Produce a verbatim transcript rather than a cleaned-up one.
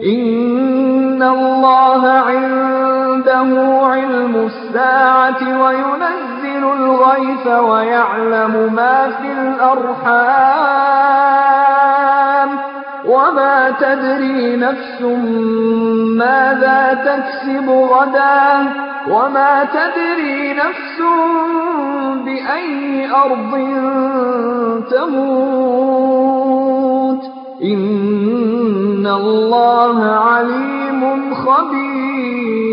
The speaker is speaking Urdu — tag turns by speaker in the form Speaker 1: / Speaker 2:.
Speaker 1: إن الله عنده علم الساعة وينزل الغيث ويعلم ما في الأرحام وما تدري نفس ماذا تكسب غدا وما تدري نفس بأي أرض تموت إن الله عليم خبير.